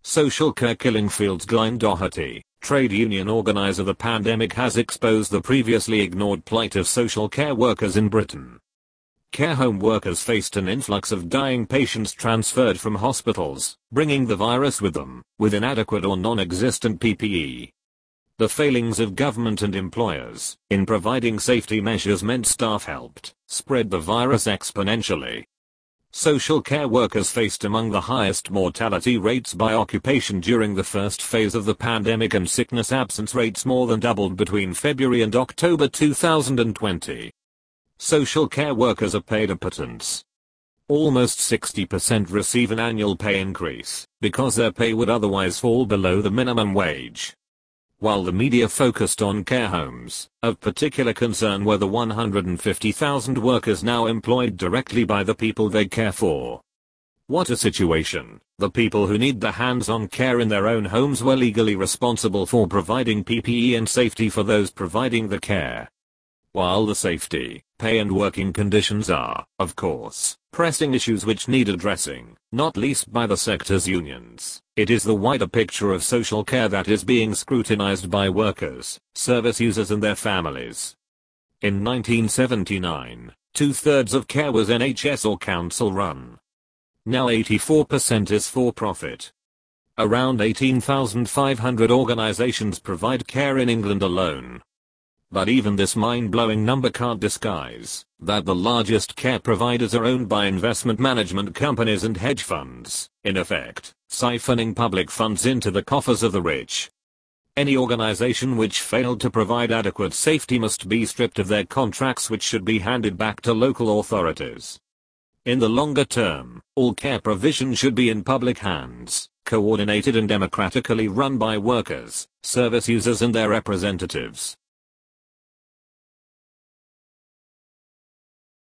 Social care killing Fields. Glenn Doherty, trade union organizer. The pandemic has exposed the previously ignored plight of social care workers in Britain. Care home workers faced an influx of dying patients transferred from hospitals, bringing the virus with them, with inadequate or non-existent PPE. The failings of government and employers in providing safety measures meant staff helped spread the virus exponentially. Social care workers faced among the highest mortality rates by occupation during the first phase of the pandemic, and sickness absence rates more than doubled between February and October 2020. Social care workers are paid a pittance. Almost 60% receive an annual pay increase because their pay would otherwise fall below the minimum wage. While the media focused on care homes, of particular concern were the 150,000 workers now employed directly by the people they care for. What a situation! The people who need the hands-on care in their own homes were legally responsible for providing PPE and safety for those providing the care. While the safety, pay and working conditions are, of course, pressing issues which need addressing, not least by the sector's unions, it is the wider picture of social care that is being scrutinized by workers, service users and their families. In 1979, 2/3 of care was NHS or council run. Now 84% is for profit. Around 18,500 organizations provide care in England alone. But even this mind-blowing number can't disguise that the largest care providers are owned by investment management companies and hedge funds, in effect, siphoning public funds into the coffers of the rich. Any organization which failed to provide adequate safety must be stripped of their contracts, which should be handed back to local authorities. In the longer term, all care provision should be in public hands, coordinated and democratically run by workers, service users and their representatives.